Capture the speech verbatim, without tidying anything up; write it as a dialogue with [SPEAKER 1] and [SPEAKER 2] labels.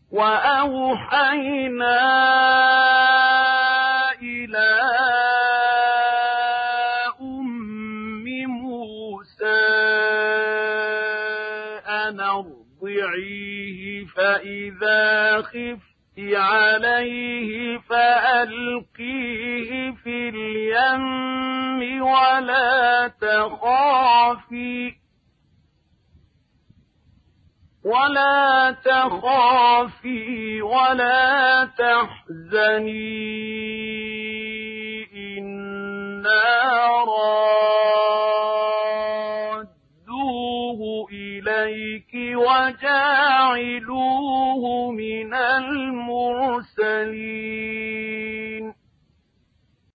[SPEAKER 1] وأوحينا إلى أم موسى أن ارضعيه فإذا خفت عليه فألقيه في اليم ولا تخافي ولا تخافي ولا تحزني إنا رادوه إليك وجاعلوه